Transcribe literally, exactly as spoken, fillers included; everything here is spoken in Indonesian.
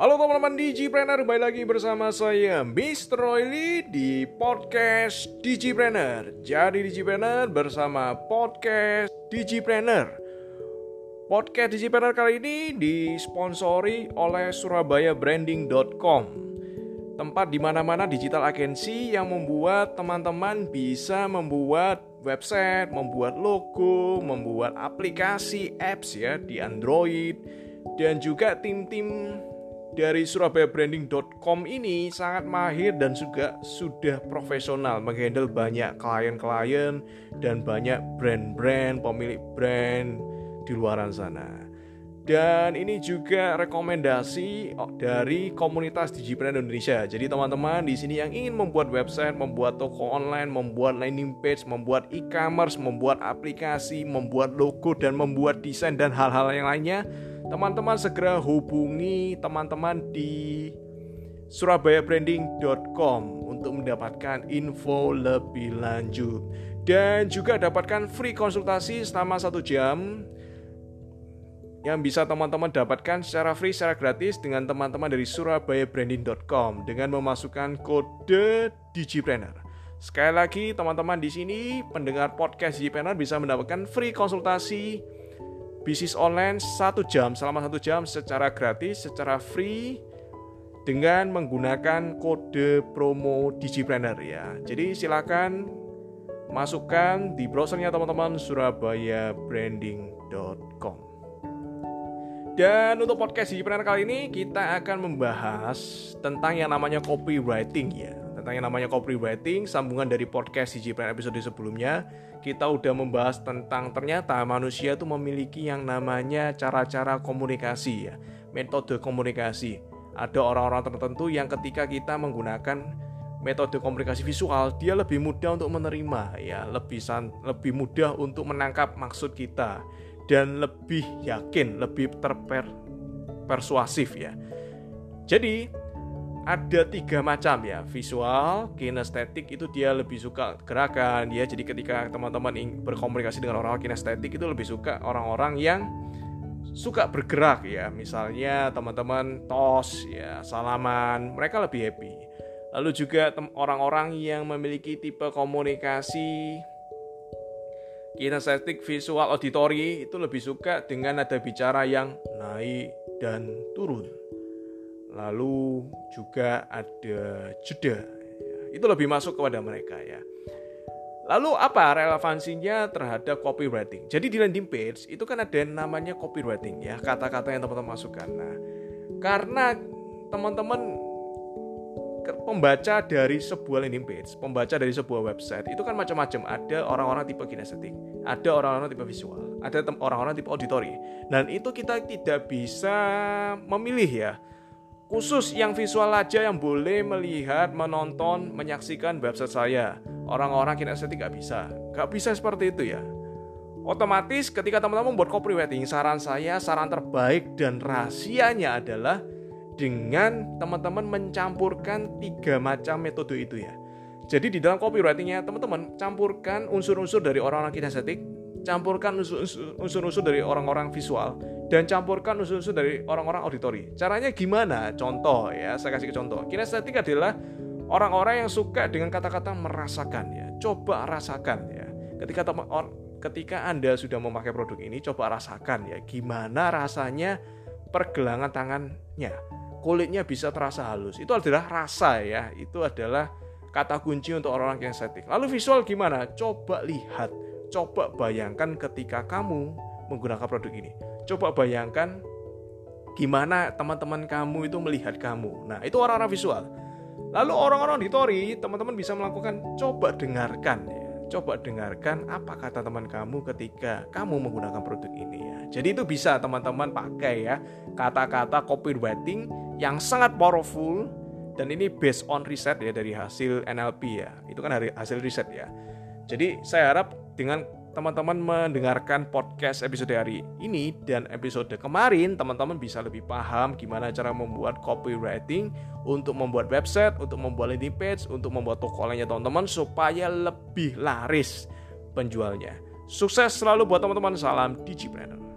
Halo teman-teman Digipreneur, kembali lagi bersama saya mister Royli di podcast Digipreneur. Jadi Digipreneur bersama podcast Digipreneur. Podcast Digipreneur kali ini disponsori oleh surabaya branding dot com. Tempat di mana-mana digital agency yang membuat teman-teman bisa membuat website, membuat logo, membuat aplikasi apps ya di Android, dan juga tim-tim dari surabaya branding dot com ini sangat mahir dan juga sudah profesional menghandle banyak klien-klien dan banyak brand-brand, pemilik brand di luaran sana. Dan ini juga rekomendasi dari komunitas Digipreneur Indonesia. Jadi teman-teman di sini yang ingin membuat website, membuat toko online, membuat landing page, membuat e-commerce, membuat aplikasi, membuat logo dan membuat desain dan hal-hal yang lainnya, teman-teman segera hubungi teman-teman di surabaya branding dot com untuk mendapatkan info lebih lanjut. Dan juga dapatkan free konsultasi selama satu jam yang bisa teman-teman dapatkan secara free, secara gratis dengan teman-teman dari surabaya branding dot com dengan memasukkan kode Digipreneur. Sekali lagi teman-teman di sini pendengar podcast Digipreneur bisa mendapatkan free konsultasi bisnis online satu jam, selama satu jam secara gratis, secara free dengan menggunakan kode promo Digipreneur ya. Jadi silakan masukkan di browsernya teman-teman surabaya branding dot com. Dan untuk podcast Digipreneur kali ini kita akan membahas tentang yang namanya copywriting ya. Tentang yang namanya copywriting, sambungan dari podcast Digipreneur episode sebelumnya. Kita udah membahas tentang ternyata manusia itu memiliki yang namanya cara-cara komunikasi ya, metode komunikasi. Ada orang-orang tertentu yang ketika kita menggunakan metode komunikasi visual, dia lebih mudah untuk menerima ya, lebih san, lebih mudah untuk menangkap maksud kita dan lebih yakin, lebih terpersuasif ya. Jadi ada tiga macam ya, visual, kinestetik itu dia lebih suka gerakan ya. Jadi ketika teman-teman berkomunikasi dengan orang-orang kinestetik itu lebih suka orang-orang yang suka bergerak ya. Misalnya teman-teman tos ya, salaman, mereka lebih happy. Lalu juga tem- orang-orang yang memiliki tipe komunikasi kinestetik, visual, auditory itu lebih suka dengan nada bicara yang naik dan turun. Lalu juga ada jeda, itu lebih masuk kepada mereka ya. Lalu apa relevansinya terhadap copywriting? Jadi di landing page itu kan ada yang namanya copywriting ya, kata-kata yang teman-teman masukkan. Nah, karena teman-teman pembaca dari sebuah landing page, pembaca dari sebuah website itu kan macam-macam. Ada orang-orang tipe kinestetik, ada orang-orang tipe visual, ada orang-orang tipe auditory. Dan itu kita tidak bisa memilih ya. Khusus yang visual aja yang boleh melihat, menonton, menyaksikan website saya. Orang-orang kinestetik gak bisa. Gak bisa seperti itu ya. Otomatis ketika teman-teman membuat copywriting, saran saya, saran terbaik dan rahasianya adalah dengan teman-teman mencampurkan tiga macam metode itu ya. Jadi di dalam copywritingnya teman-teman campurkan unsur-unsur dari orang-orang kinestetik, campurkan unsur-unsur dari orang-orang visual, dan campurkan unsur-unsur dari orang-orang auditory. Caranya gimana? Contoh ya, saya kasih ke contoh. Kinestetik adalah orang-orang yang suka dengan kata-kata merasakan ya. Coba rasakan ya. Ketika teman ketika Anda sudah memakai produk ini, coba rasakan ya. Gimana rasanya pergelangan tangannya. Kulitnya bisa terasa halus. Itu adalah rasa ya. Itu adalah kata kunci untuk orang-orang kinestetik. Lalu visual gimana? Coba lihat. Coba bayangkan ketika kamu menggunakan produk ini. Coba bayangkan gimana teman-teman kamu itu melihat kamu. Nah, itu orang-orang visual. Lalu orang-orang auditory, teman-teman bisa melakukan coba dengarkan ya. Coba dengarkan apa kata teman kamu ketika kamu menggunakan produk ini ya. Jadi itu bisa teman-teman pakai ya kata-kata copywriting yang sangat powerful, dan ini based on riset ya dari hasil N L P ya. Itu kan dari hasil riset ya. Jadi saya harap dengan teman-teman mendengarkan podcast episode hari ini dan episode kemarin, teman-teman bisa lebih paham gimana cara membuat copywriting untuk membuat website, untuk membuat landing page, untuk membuat toko online-nya teman-teman supaya lebih laris penjualnya. Sukses selalu buat teman-teman, salam Digipreneur.